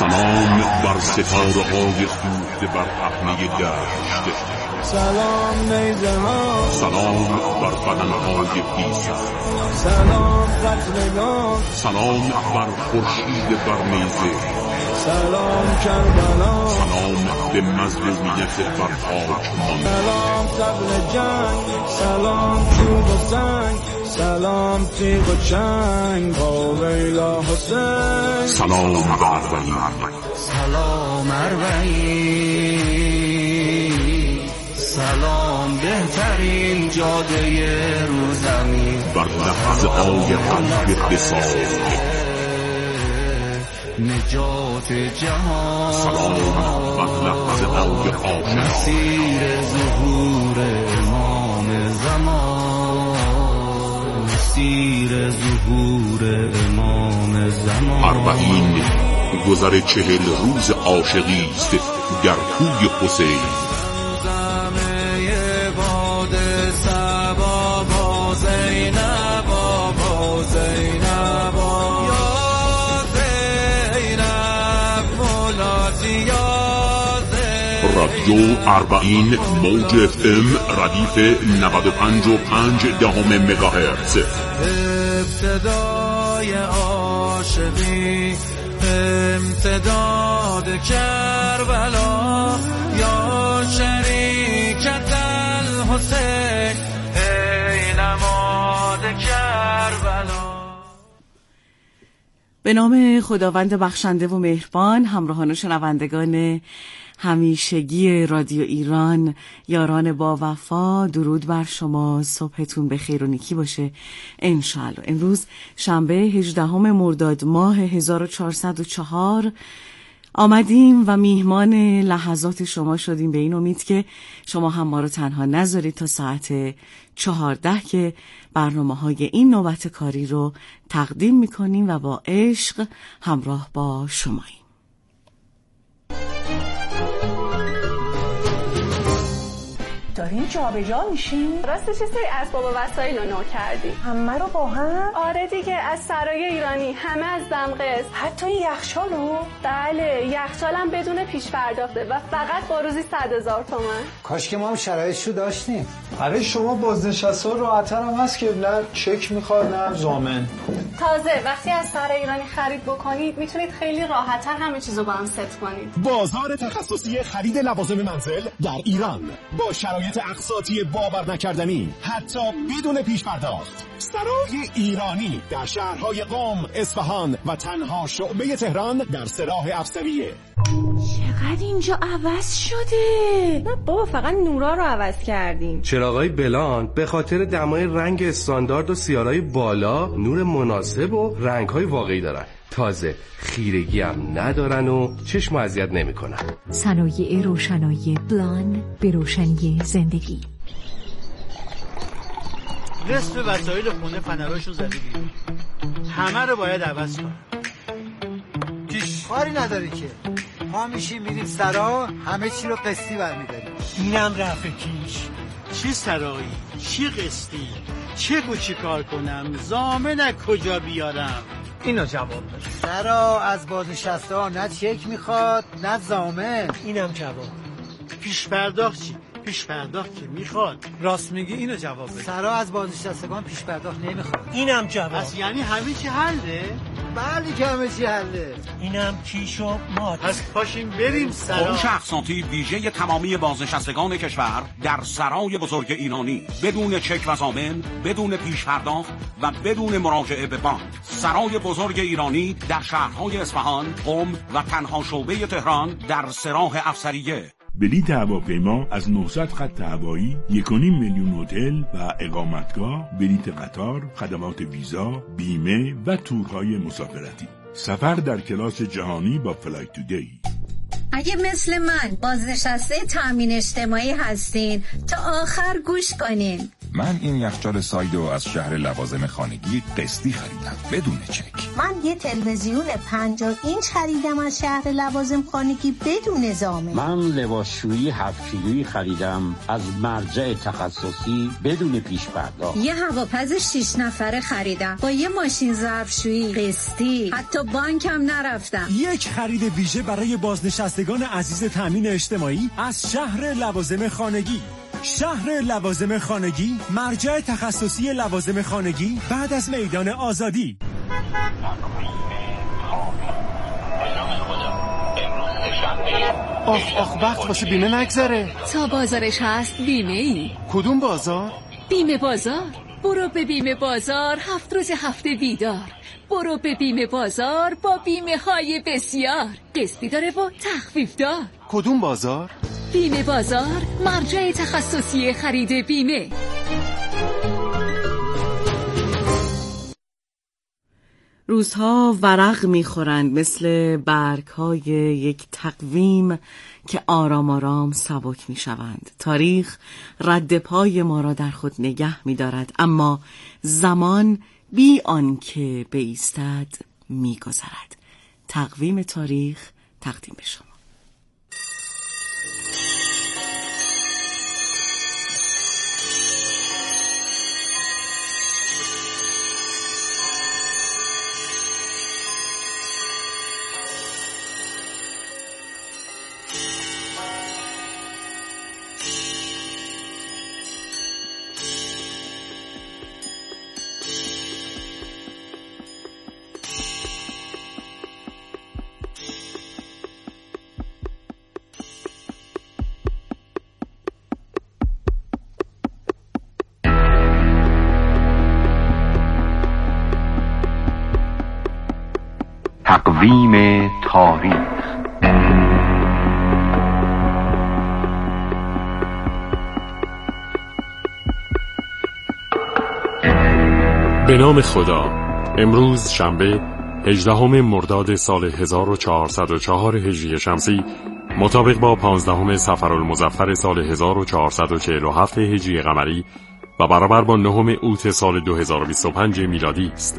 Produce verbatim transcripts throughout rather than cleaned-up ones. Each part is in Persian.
سلام بر ستاره‌های سوخته بر پهنه دشت. سلام نیزه ها، سلام بر بدنهای پیسر. سلام قتلگاه، سلام بر خورشید بر نیزه. سلام کربلا، سلام به مظلومیت بر خاک مانده. سلام قبل جنگ، سلام چوب و سنگ، سلام تیغ و چنگ با ویلا حسین. سلام به اربعین. سلام اربعین، سلام بهترین جاده رو زمین. بر لحظه های قلب بساز نجات جهان. سلام بر لحظه های آشنا. مسیر ظهور امام زمان، مسیر ظهور امام زمان. اربعین گذر چهل روز عاشقی است در کوی حسین. رادیو اربعین موج اف ام ردیف نود و پنج و پنج دهم مگاهرتز. ابتدای عاشقی، امتداد کربلا، یا شریکت الحسین، ای نماد کربلا. به نام خداوند بخشنده و مهربان. همراهان و شنوندگان همیشگی رادیو ایران، یاران با وفا، درود بر شما. صبحتون به خیر و نیکی باشه انشالله. امروز شنبه هجدهم مرداد ماه هزار و چهارصد و چهار آمدیم و میهمان لحظات شما شدیم، به این امید که شما هم ما رو تنها نذارید تا ساعت چهارده که برنامه‌های این نوبت کاری رو تقدیم میکنیم و با عشق همراه با شماییم. دارین جا به جا میشین؟ راستش یه سری اسباب و وسایل رو نو کردیم. همه رو با هم؟ آره دیگه، از سرای ایرانی، همه از دمقس. حتی یخچال رو؟ بله، یخچالم بدون پیش پرداخته و فقط با روزی صد هزار تومن. کاش که ما هم شرایطشو داشتیم. برای شما بازنشسته راحت‌تر هم هست که نه چک میخواد نه ضامن. تازه وقتی از سرای ایرانی خرید بکنید میتونید خیلی راحت‌تر همه چیزو با هم ست کنید. بازار تخصصی خرید لوازم منزل در ایران با شرایط اقساطی باور نکردنی، حتی بدون پیش پرداخت. سرای ایرانی در شهرهای قم، اصفهان و تنها شعبه تهران در سراح افسریه. چقدر اینجا عوض شده؟ نه بابا، فقط نورا رو عوض کردیم. چراغای بلان به خاطر دمای رنگ استاندارد و سیارای بالا نور مناسب و رنگ‌های واقعی دارن. تازه خیرگی هم ندارن و چشم اذیت نمی‌کنن. صنایع روشنایی بلان، به روشنی زندگی. نصف وسایل خونه فنراشو زده بیرون، همه رو باید عوض کنم. کاری نداری که ما میشیم میریم سرا، همه چی رو قسطی برمیداریم. اینم رفع کیش. چی سرایی، چی قسطی، چه گو چی کار کنم، ضامن کجا بیارم؟ اینو جواب بده. سرا از بازنشسته ها نه چک میخواد نه ضامن. اینم جواب. پیش پرداخت چی؟ پیش پرداخت که میخواد. راست میگی، اینو جواب بده. سرا از بازنشستگان پیش پرداخت نمیخواد. اینم جواب. پس یعنی همه چی حله؟ بله که همه چی حله. اینم کیشو ماد. پس پاشیم بریم سرا. فروش اقساطی ویژه تمامی بازنشستگان کشور در سرای بزرگ ایرانی، بدون چک و ضامن، بدون پیش پرداخت و بدون مراجعه به بانک. سرای بزرگ ایرانی در شهرهای اصفهان، قم و تنها شعبه تهران در سراح افسریه. بلیط هواپیما از نهصد خط هوایی، یک و نیم میلیون هتل و اقامتگاه، بلیط قطار، خدمات ویزا، بیمه و تورهای مسافرتی. سفر در کلاس جهانی با فلایت تودی. اگه مثل من بازنشسته تامین اجتماعی هستین تا آخر گوش کنین. من این یخچال سایدو از شهر لوازم خانگی قسطی خریدم بدون چک. من یه تلویزیون پنجاه اینچ خریدم از شهر لوازم خانگی بدون ضامن. من لباسشویی هفت کیلویی خریدم از مرجع تخصصی بدون پیش پرداخت. یه هواپز شش نفره خریدم با یه ماشین ظرفشویی قسطی، حتی بانکم نرفتم. یک خرید ویژه برای بازنشستگان عزیز تامین اجتماعی از شهر لوازم خانگی. شهر لوازم خانگی، مرجع تخصصی لوازم خانگی بعد از میدان آزادی. آخ آخ وقت واسه بیمه نگذره. تا بازارش هست بیمه ای. کدوم بازار؟ بیمه بازار. برو به بیمه بازار، هفت روز هفته بیدار. برو به بیمه بازار با بیمه های بسیار. قسطی داره و تخفیف دار. کدوم بازار؟ بیمه بازار، مرجع تخصصی خرید بیمه. روزها ورق میخورند مثل برگ‌های یک تقویم که آرام آرام سبک میشوند. تاریخ رد پای ما را در خود نگه می‌دارد، اما زمان بی آنکه بایستد می‌گذرد. تقویم تاریخ تقدیم به شما. تقویم تاریخ. به نام خدا. امروز شنبه هجدهم مرداد سال هزار و چهارصد و چهار هجری شمسی مطابق با پانزدهم صفرالمظفر سال هزار و چهارصد و چهل و هفت هجری قمری و برابر با نهم اوت سال دو هزار و بیست و پنج میلادی است.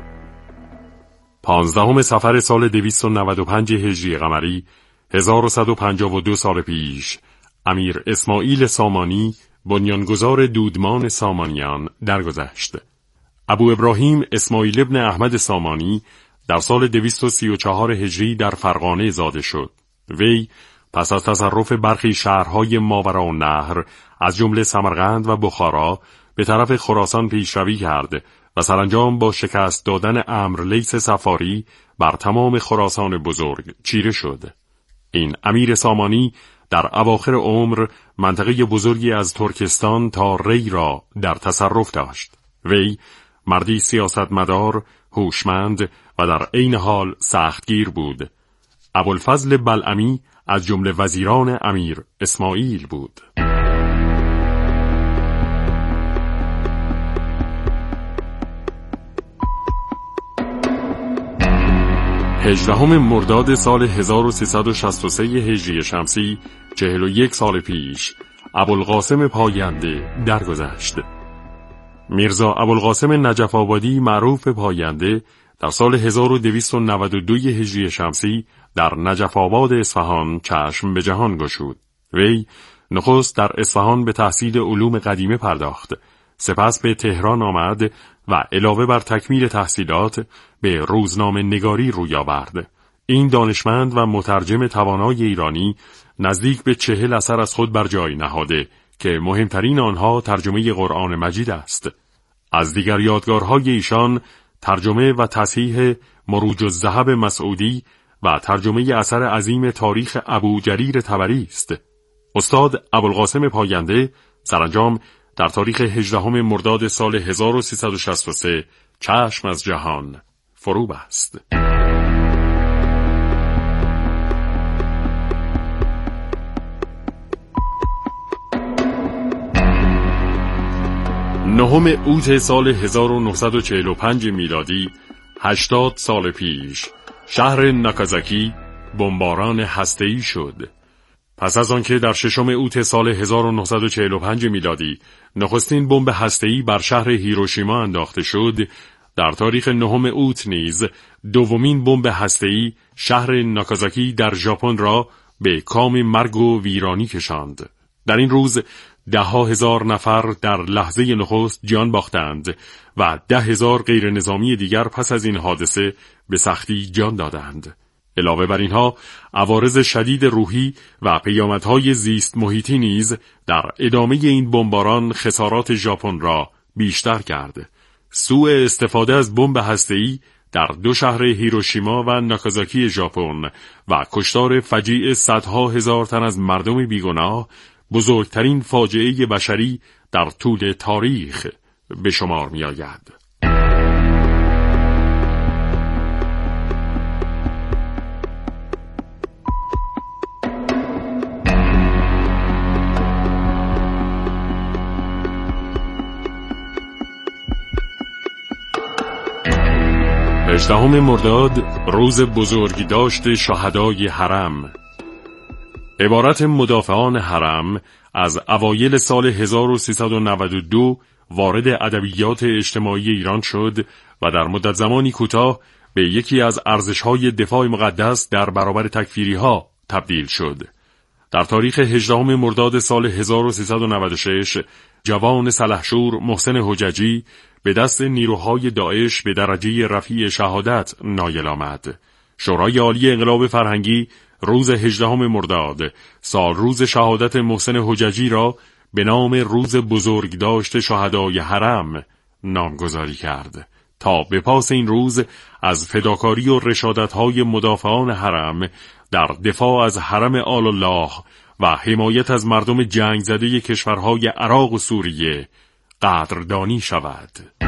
پانزدهم صفر سال دویست و نود و پنج هجری قمری، هزار و صد و پنجاه و دو سال پیش، امیر اسماعیل سامانی بنیانگذار دودمان سامانیان درگذشت. ابو ابراهیم اسماعیل ابن احمد سامانی در سال دویست و سی و چهار هجری در فرغانه زاده شد. وی پس از تصرف برخی شهرهای ماوراءالنهر از جمله سمرقند و بخارا به طرف خراسان پیشروی کرد و سرانجام با شکست دادن امرلیث صفاری بر تمام خراسان بزرگ چیره شد. این امیر سامانی در اواخر عمر منطقه بزرگی از ترکستان تا ری را در تصرف داشت. وی مردی سیاستمدار، هوشمند و در عین حال سختگیر بود. ابوالفضل بلعمی از جمله وزیران امیر اسماعیل بود. هجدهم مرداد سال هزار و سیصد و شصت و سه هجری شمسی، چهل و یک سال پیش، ابوالقاسم پاینده درگذشت. میرزا ابوالقاسم نجف آبادی معروف به پاینده در سال هزار و دویست و نود و دو هجری شمسی در نجف آباد اصفهان چشم به جهان گشود. وی نخست در اصفهان به تحصیل علوم قدیمه پرداخت، سپس به تهران آمد و علاوه بر تکمیل تحصیلات به روزنامه نگاری روی آورد. این دانشمند و مترجم توانای ایرانی نزدیک به چهل اثر از خود بر جای نهاده که مهمترین آنها ترجمه قرآن مجید است. از دیگر یادگارهای ایشان ترجمه و تصحیح مروج الذهب مسعودی و ترجمه اثر عظیم تاریخ ابو جریر طبری است. استاد ابوالقاسم پاینده سرانجام در تاریخ هجدهم مرداد سال هزار و سیصد و شصت و سه چشم از جهان فرو بست. نهم اوت سال هزار و نهصد و چهل و پنج میلادی، هشتاد سال پیش، شهر ناکازاکی بمباران هسته‌ای شد. پس از آنکه در ششم اوت سال هزار و نهصد و چهل و پنج میلادی نخستین بمب هسته‌ای بر شهر هیروشیما انداخته شد، در تاریخ نهم اوت نیز دومین بمب هسته‌ای شهر ناکازاکی در ژاپن را به کام مرگ و ویرانی کشاند. در این روز ده ها هزار نفر در لحظه نخست جان باختند و ده هزار غیر نظامی دیگر پس از این حادثه به سختی جان دادند. علاوه بر اینها عوارض شدید روحی و پیامدهای زیست محیطی نیز در ادامه این بمباران خسارات ژاپن را بیشتر کرد. سوء استفاده از بمب هسته‌ای در دو شهر هیروشیما و ناکازاکی ژاپن و کشتار فجیع صدها هزار تن از مردم بیگناه بزرگترین فاجعه بشری در طول تاریخ به شمار می آید. هجدهم مرداد روز بزرگی داشت شهدای حرم. عبارت مدافعان حرم از اوایل سال هزار و سیصد و نود و دو وارد ادبیات اجتماعی ایران شد و در مدت زمانی کوتاه به یکی از ارزش‌های دفاع مقدس در برابر تکفیری‌ها تبدیل شد. در تاریخ هجدهم مرداد سال هزار و سیصد و نود و شش جوان سلحشور محسن حججی به دست نیروهای داعش به درجه رفیع شهادت نایل آمد. شورای عالی انقلاب فرهنگی روز هجدهم مرداد سال روز شهادت محسن حججی را به نام روز بزرگداشت شهدای حرم نامگذاری کرد تا به پاس این روز از فداکاری و رشادت‌های مدافعان حرم در دفاع از حرم آل الله و حمایت از مردم جنگ زده کشورهای عراق و سوریه قدردانی شود.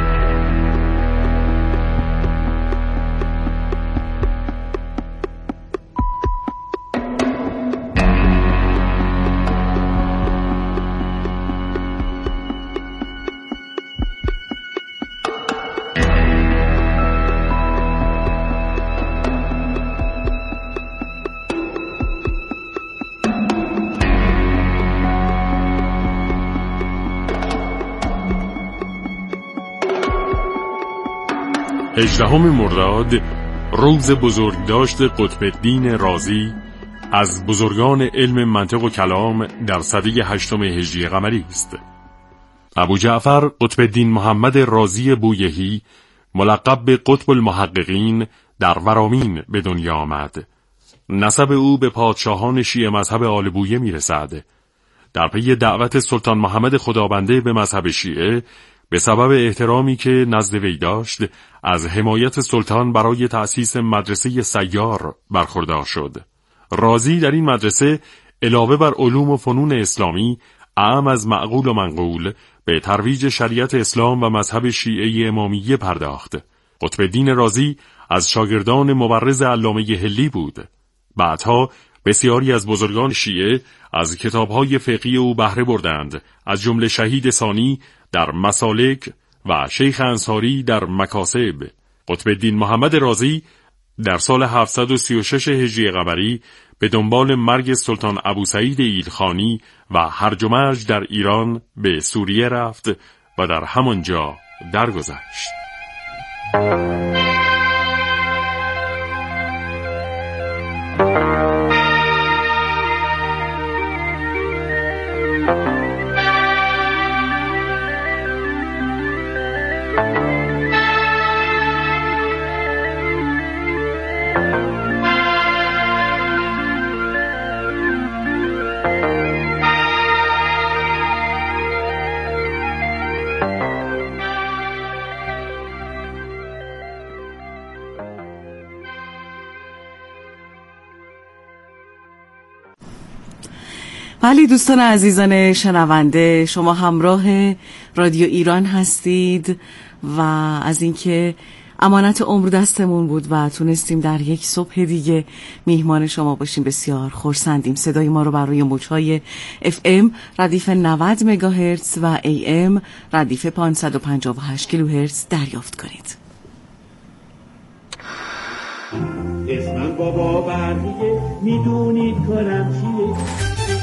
هجدهم مرداد روز بزرگداشت قطب الدین رازی از بزرگان علم منطق و کلام در سده هشتم هجری قمری است. ابو جعفر قطب الدین محمد رازی بویهی ملقب به قطب المحققین در ورامین به دنیا آمد. نسب او به پادشاهان شیعه مذهب آل بویه می رسد. در پی دعوت سلطان محمد خدابنده به مذهب شیعه به سبب احترامی که نزد وی داشت از حمایت سلطان برای تأسیس مدرسه سیار برخوردار شد. رازی در این مدرسه علاوه بر علوم و فنون اسلامی اعم از معقول و منقول به ترویج شریعت اسلام و مذهب شیعه امامیه پرداخت. قطب الدین رازی از شاگردان مبرز علامه حلی بود. بعدها بسیاری از بزرگان شیعه از کتاب‌های فقهی او بهره بردند، از جمله شهید ثانی در مسالک و شیخ انصاری در مکاسب. قطب الدین محمد رازی در سال هفتصد و سی و شش هجری قمری به دنبال مرگ سلطان ابوسعید ایلخانی و هرج و مرج در ایران به سوریه رفت و در همانجا درگذشت. بله دوستان عزیزان شنونده، شما همراه رادیو ایران هستید و از اینکه امانت عمر دستمون بود و تونستیم در یک صبح دیگه میهمان شما باشیم بسیار خرسندیم. صدای ما رو بر روی موج‌های اف ام ردیف نود مگاهرتز و ای ام ردیف پانصد و پنجاه و هشت کیلوهرتز دریافت کنید. اسمم بابا برمیگه میدونید کارم چیه.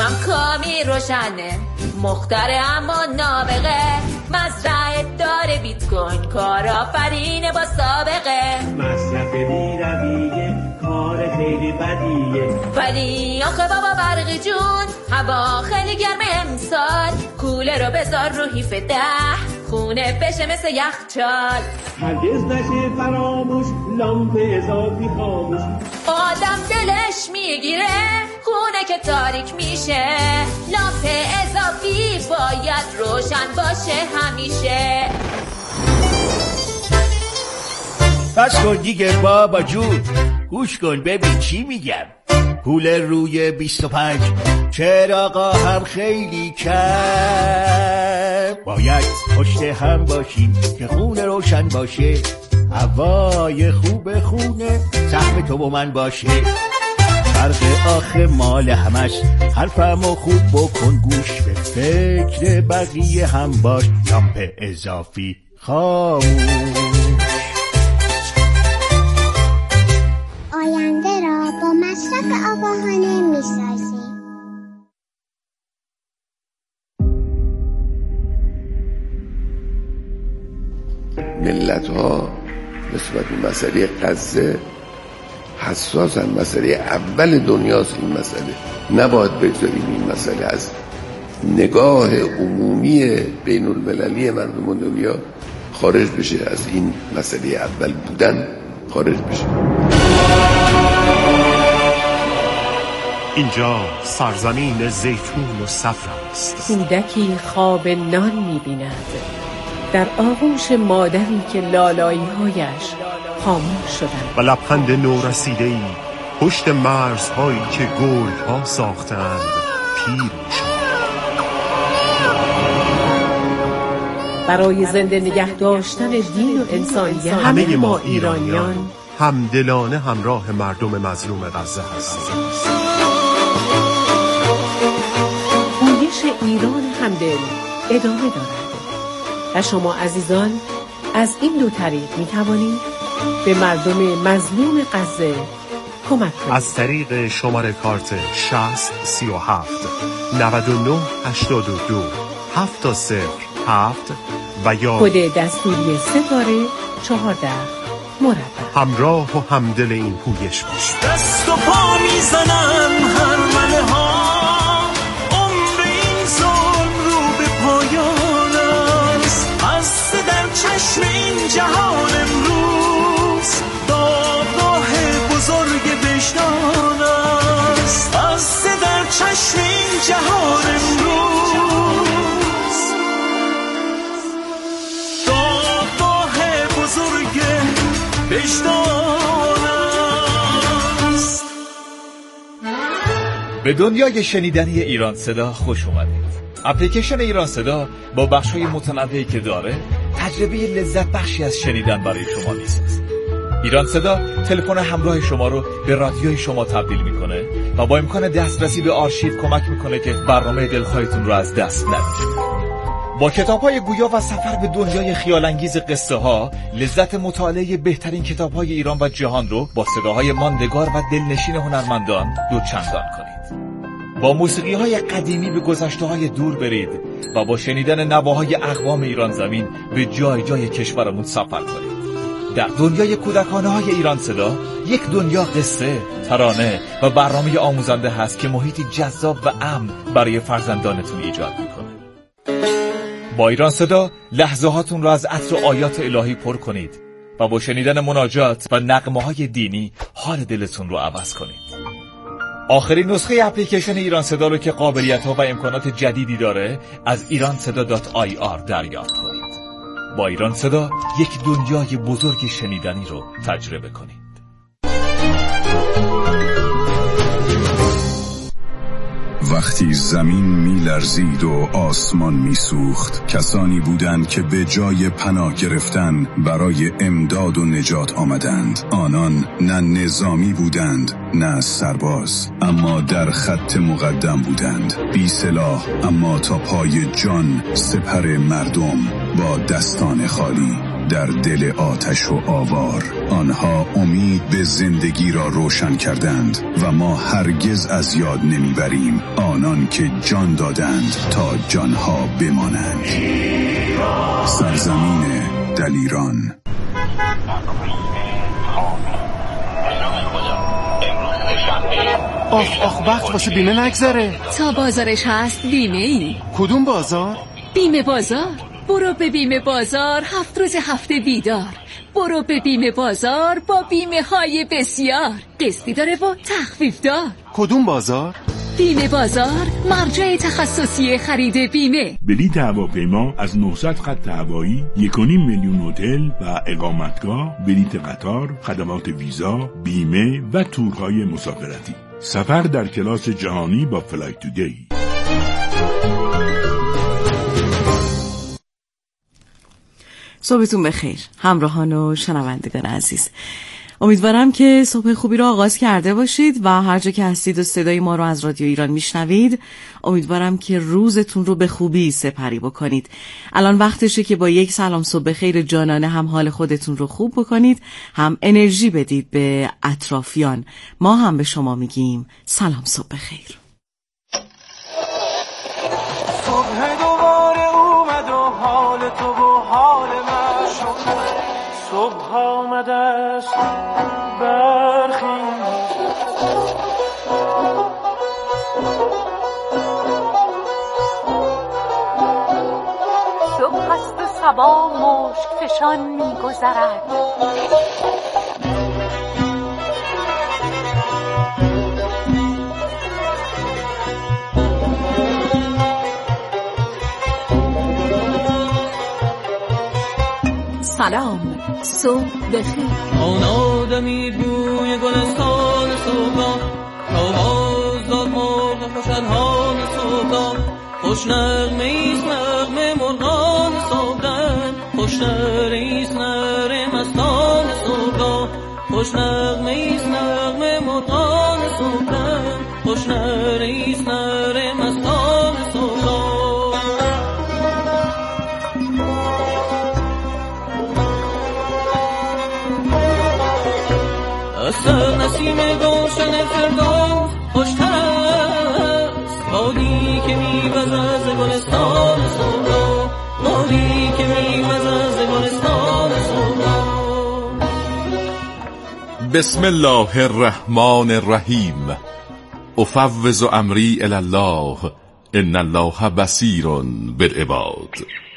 چشمم کامی روشنه، مختره اما نابغه، مزرعه داره بیت کوین، کارآفرینه با سابقه، مصرف بی‌رویه، کار خیلی بدیه، ولی آخه بابا برقی جون هوا خیلی گرمه امسال، کوله رو بذار رو هیف ده، خونه بشه مثل یخچال، هرگز نشه فراموش لامپ اضافی خاموش، آدم دلش میگیره خونه که تاریک میشه، لامپ اضافی باید روشن باشه همیشه. پس کن دیگه بابا جون، گوش کن ببین چی میگم. پول روی بیست و پنج چراغا هم خیلی کم، باید پشت هم باشیم که خونه روشن باشه، هوای خوب خونه سهم تو و من باشه، فرق آخه مال همش، حرفمو خوب بکن گوش، به فکر بقیه هم باش، لامپ اضافی خاموش. آینده را با مصرف آگاهانه می‌سازیم. ملت‌ها نسبت به مسئله غزه حساسن، مسئله اول دنیاست این مسئله، نباید بگذاریم این مسئله از نگاه عمومی بین المللی مردم دنیا خارج بشه، از این مسئله اول بودن خارج بشه. اینجا سرزمین زیتون و صفر است. کودکی خواب نان می‌بیند در آغوش مادری که لالایی‌هایش خاموش شدند و لبخند نورسیده‌ای پشت مرزهایی که گل‌ها ساختند پیر می‌شود. برای زنده نگه داشتن دین و انسانیت همه ما ایرانیان همدلانه همراه مردم مظلوم غزه هستیم. پویش ایران همدل ادامه دارد و شما عزیزان از این دو طریق می توانید به مردم مظلوم غزه کمک کنید. از طریق شماره کارت شصت سی و هفت نود و نه هشتاد و دو هفت صفر هفت و یا کد دستوری ستاره چهارده مربع. همراه و همدل این پویش باشید. دست و پا میزنم هر مله ها، عمر این ظلم رو به پایان است، از در چشم این جهان امروز دادگاه بزرگ وجدان است، از در چشم این جهان امروز دادگاه بزرگ وجدان است. به دنیای شنیدنی ایران صدا خوش اومدید. اپلیکیشن ایران صدا با بخش‌های متنوعی که داره تجربه لذت بخشی از شنیدن برای شما میسازه. ایران صدا تلفن همراه شما رو به رادیوی شما تبدیل میکنه و با امکان دسترسی به آرشیو کمک میکنه که برنامه دلخواهتون رو از دست ندید. با کتاب‌های گویا و سفر به دنیای خیال‌انگیز قصه ها، لذت مطالعه بهترین کتاب‌های ایران و جهان رو با صداهای ماندگار و دلنشین هنرمندان دوچندان کنید. با موسیقی‌های قدیمی به گذشته‌های دور برید و با شنیدن نواهای اقوام ایران زمین به جای جای کشورمون سفر کنید. در دنیای کودکانه‌های ایران صدا یک دنیا قصه، ترانه و برنامه آموزنده هست که محیطی جذاب و امن برای فرزندانتون ایجاد می‌کنه. با ایران صدا لحظه هاتون را از عطر و آیات الهی پر کنید و با شنیدن مناجات و نغمه های دینی حال دلتون رو عوض کنید. آخرین نسخه اپلیکیشن ایران صدا رو که قابلیت ها و امکانات جدیدی داره از ایران صدا دات آی آر دریافت کنید. با ایران صدا یک دنیای بزرگ شنیدنی رو تجربه کنید. وقتی زمین می لرزید و آسمان می سوخت، کسانی بودند که به جای پناه گرفتن برای امداد و نجات آمدند. آنان نه نظامی بودند نه سرباز، اما در خط مقدم بودند، بی سلاح اما تا پای جان سپر مردم با دستان خالی. در دل آتش و آوار. آنها امید به زندگی را روشن کردند و ما هرگز از یاد نمیبریم آنان که جان دادند تا جانها بمانند. سرزمین دلیران. آخ آخ وقت باشه بیمه نگذره. تا بازارش هست بیمه ای. کدوم بازار؟ بیمه بازار. برو به بیمه بازار، هفت روز هفته بیدار. برو به بیمه بازار با بیمه های بسیار. قسطی داره و تخفیف دار. کدوم بازار؟ بیمه بازار، مرجع تخصصی خرید بیمه. بلیط هواپیما از نهصد خط هوایی، یک و نیم میلیون هتل و اقامتگاه، بلیط قطار، خدمات ویزا، بیمه و تورهای مسافرتی. سفر در کلاس جهانی با فلایت تودی. صبحتون بخیر همراهان و شنوندگان عزیز. امیدوارم که صبح خوبی رو آغاز کرده باشید و هر جا که هستید و صدای ما رو از رادیو ایران میشنوید، امیدوارم که روزتون رو به خوبی سپری بکنید. الان وقتشه که با یک سلام صبح بخیر جانانه هم حال خودتون رو خوب بکنید، هم انرژی بدید به اطرافیان. ما هم به شما میگیم سلام صبح بخیر. صبح دوباره اومد و حال تو و حال من صبح آمده است برخیز. صبح است و صبا مشک فشان می‌گذرد. سلام صبح بخیر. آن آدمی بوی گلستان صبح آواز داد مرغ خوشنهان صبح. خوش نغمه ایست نغمه مرغان صبح. خوش نره ایست نره مستان صبح. خوش نغمه ایست نغمه مرغان صبح. خوش نره ایست نره مستان صبح. سر نسیم گلشن فردوس خوشتر است. بادی که میوزد ز گلستان صبح. بادی که میوزد ز گلستان صبح. بسم الله الرحمن الرحیم. افوض امری الی الله ان الله بصیر بالعباد.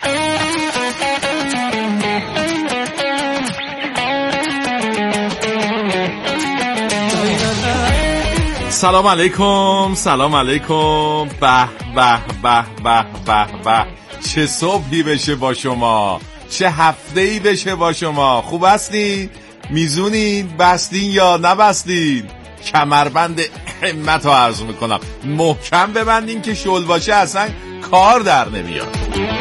سلام علیکم، سلام علیکم. به به به به به به. چه صبحی بشه با شما، چه هفته‌ای بشه با شما. خوب هستین؟ میزونین؟ بستین یا نبستین؟ کمربند همت رو عرض میکنم محکم ببندین که شل باشه اصلا کار در نمیاد.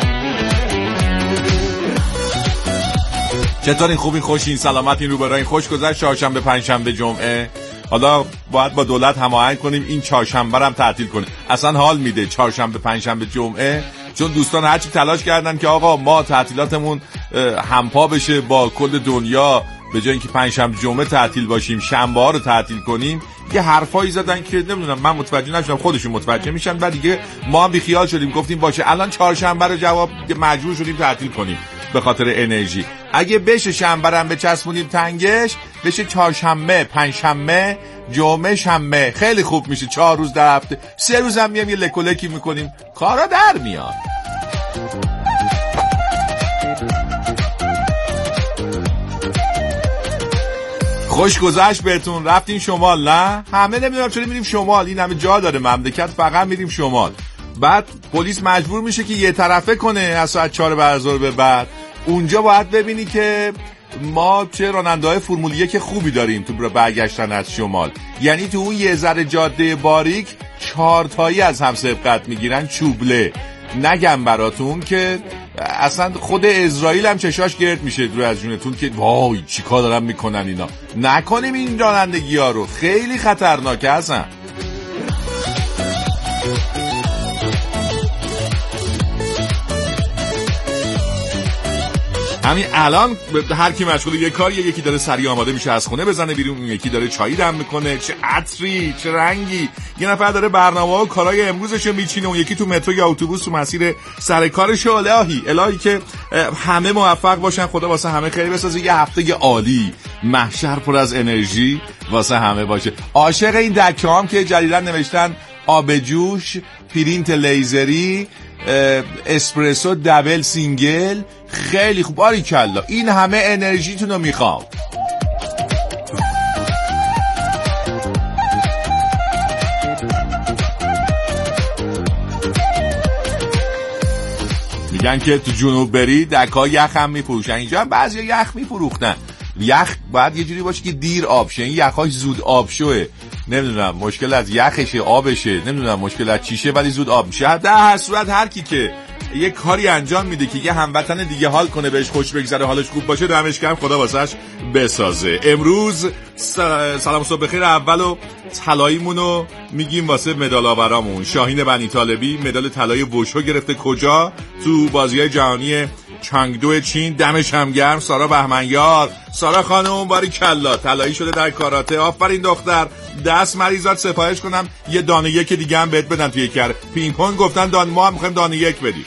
چطورین؟ خوبین؟ خوشین؟ سلامتین؟ رو براین خوش گذشت چهارشنبه پنجشنبه جمعه؟ حالا باید با دولت هماهنگ کنیم این چهارشنبه رو هم تعطیل کنیم. اصلا حال میده چهارشنبه پنجشنبه جمعه، چون دوستان هرچی تلاش کردن که آقا ما تعطیلاتمون همپا بشه با کل دنیا، به جای اینکه پنجشنبه جمعه تعطیل باشیم شنبه ها رو تعطیل کنیم، یه حرفایی زدن که نمیدونم من متوجه نشدم، خودشون متوجه میشن. بعد دیگه ما هم بیخیال شدیم، گفتیم باشه الان چهارشنبه رو جواب مجبور شدیم تعطیل کنیم به خاطر انرژی. اگه بشه شنبه رو بچسبونیم تنگش، بشه چهارشنبه، پنجشنبه، جمعه، شنبه، خیلی خوب میشه. چهار روز در هفته، سه روز هم میام یه لکولکی میکنیم، کارا در میاد. خوش گذشت بهتون؟ رفتین شمال؟ نه همه نمیدونم چرا میریم شمال، این همه جا داره مملکت، فقط میریم شمال. بعد پلیس مجبور میشه که یه طرفه کنه از ساعت چهار بعد از ظهر به بعد. اونجا باید ببینی که ما چه راننده‌های فرمول یک خوبی داریم تو برگشتن از شمال. یعنی تو اون یه ذره جاده باریک چهار تایی از هم سبقت میگیرن، چوبله. نگم براتون که اصلا خود اسرائیل هم چشاش گرد میشه دور از جونتون که وای چیکار دارن میکنن اینا. نکنیم این رانندگی ها رو، خیلی خطرناکه هستن. همین الان هر کی مشغول یه کاریه، یکی داره سریع آماده میشه از خونه بزنه بیرون، اون یکی داره چایی دم میکنه، چه عطری چه رنگی، یه نفر داره برنامه‌ها و کارهای امروزشو میچینه، اون یکی تو مترو یا اتوبوس تو مسیر سر کارش. الهی الهی که همه موفق باشن، خدا واسه همه خیری بسازه، یه هفته عالی، محشر پر از انرژی واسه همه باشه. عاشق این دکه‌ام که جدیداً نوشتن آب جوش، پرینت لیزری، اسپرسو دبل سینگل، خیلی خوب، باریکلا، این همه انرژیتون رو میخوام. میگن که تو جنوب بری دکا یخ هم میفروشن، اینجا هم بعضی یخ میفروختن. یخ باید یه جوری باشه که دیر آب شه، این یخاش زود آب شوه، نمیدونم مشکل از یخشه آبشه، نمیدونم مشکل از چیشه، ولی زود آب میشه. در هر صورت هر کی که یه کاری انجام میده که یه هموطن دیگه حال کنه، بهش خوش بگذره، حالش خوب باشه، دمش گرم، خدا واسش بسازه. امروز سلام صبح بخیر اولو طلاییمونو میگیم واسه مدال آورامون. شاهین بنی طالبی مدال طلای وشو گرفته، کجا؟ تو بازی‌های جهانی چانگدو چین، دمش هم گرم. سارا بهمنیار، سارا خانم باریکلا، طلایی شده در کاراته، آفرین دختر. دست مریضات سفارش کنم یه دانه یک دیگه هم بهت بدن توی کار پینگ پونگ، گفتن دان ما هم می‌خوایم دانه یک بدیم.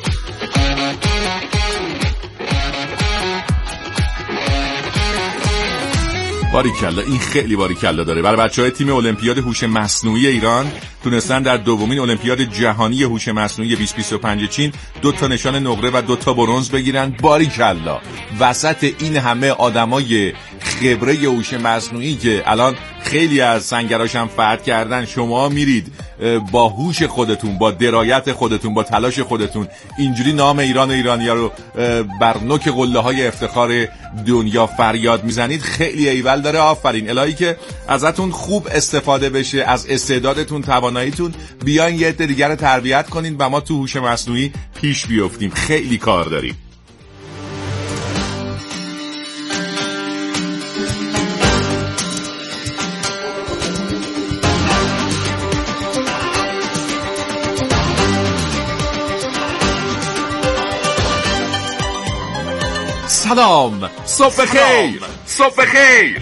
باریکلا، این خیلی باریکلا داره. برای بچه‌های تیم المپیاد هوش مصنوعی ایران تونستن در دومین المپیاد جهانی هوش مصنوعی بیست بیست و پنج چین دو تا نشان نقره و دو تا برنز بگیرن. باریکلا، وسط این همه آدمای خبره هوش مصنوعی که الان خیلی از سنگراش هم فتح کردن، شما میرید با هوش خودتون، با درایت خودتون، با تلاش خودتون اینجوری نام ایران و ایرانی‌ها رو بر نوک قله‌های افتخار دنیا فریاد میزنید. خیلی ایول داره. آفرین، الهی که ازتون خوب استفاده بشه، از استعدادتون، تواناییتون. بیاین یه عده دیگر رو تربیت کنین و ما تو هوش مصنوعی پیش بیافتیم. خیلی کار داریم. سلام، صبح خیر، صبح خیر.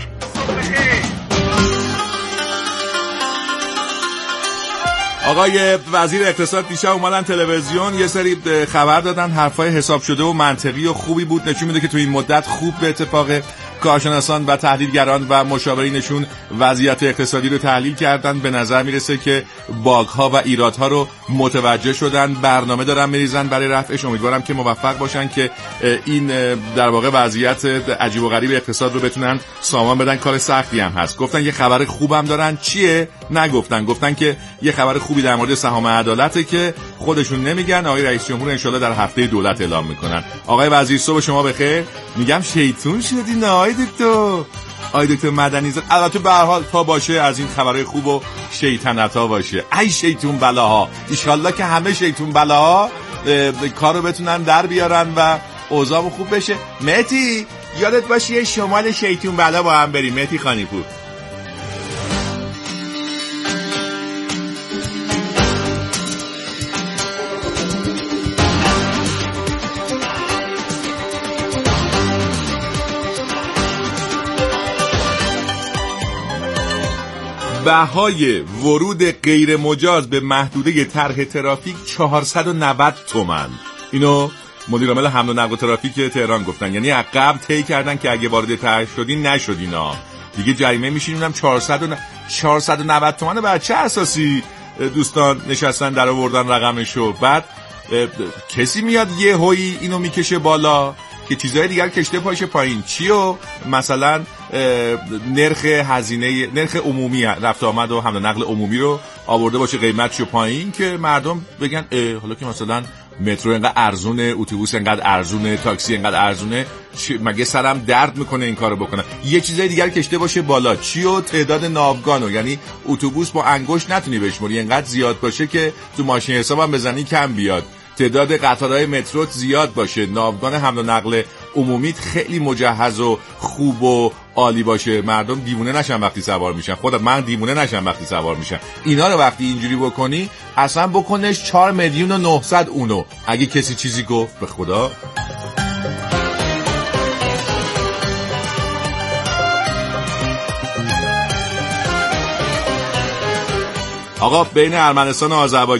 آقای وزیر اقتصاد دیشب اومدن تلویزیون، یه سری خبر دادن، حرفای حساب شده و منطقی و خوبی بود، نشون میده که تو این مدت خوب به اتفاق کارشناسان و تحلیلگران و مشاورینشون وضعیت اقتصادی رو تحلیل کردن. به نظر میرسه که باگ‌ها و ایرادها رو متوجه شدن، برنامه دارن میریزن برای رفعش. امیدوارم که موفق باشن که این در واقع وضعیت عجیب و غریب اقتصاد رو بتونن سامان بدن. کار سختی هم هست. گفتن یه خبر خوبم دارن، چیه؟ نگفتن. گفتن که یه خبر خوبی در مورد سهام عدالته که خودشون نمیگن، آقای رئیس جمهور انشالله در هفته دولت اعلام میکنن. آقای وزیر صبح شما بخیر. میگم شیطون شدی نه آقای دکتر، آقای دکتر مدنی زاد. البته به هر حال تا باشه از این خبرهای خوب و شیطنت‌ها باشه. ای شیطون بلاها، ان شاءالله که همه شیطون بلاها کارو بتونن در بیارن و اوضاع خوب بشه. مهدی یادت باشه یه شمال شیطون بلا با هم بریم. مهدی خانیپور. بهای ورود غیر مجاز به محدوده طرح ترافیک چهارصد و نود تومان. اینو مدیر عامل حمل و نقل و ترافیک تهران گفتن. یعنی از قبل طی کردن که اگه وارد طرح شدین نشدین ها دیگه جریمه میشین. اونم چهارصد و نود تومان. بر چه اساسی دوستان نشستن در آوردن رقمشو؟ بعد کسی میاد یه هویی اینو میکشه بالا که چیزهای دیگر کشته پاشه پایین. چیو؟ مثلا نرخ هزینه، نرخ عمومی رفت آمد و حمل و نقل عمومی رو آورده باشه قیمتشو پایین که مردم بگن حالا که مثلا مترو اینقدر ارزونه، اتوبوس اینقدر ارزونه، تاکسی اینقدر ارزونه، مگه سرم درد میکنه این کارو بکنم. یه چیزای دیگر کشته باشه بالا. چیو؟ تعداد ناوگانو. یعنی اتوبوس با انگشت نتونی بشموری، اینقدر زیاد باشه که تو ماشین حسابم بزنی کم بیاد. تعداد قطارهای مترو زیاد باشه. ناوگان حمل و نقل عمومی خیلی مجهز و خوب و عالی باشه. مردم دیوونه نشن وقتی سوار میشن. خودم من دیوونه نشم وقتی سوار میشن. اینا رو وقتی اینجوری بکنی اصلا بکنش چهار میلیون و نهصد اونو. اگه کسی چیزی گفت به خدا. آقا بین ارمنستان و آذربایجان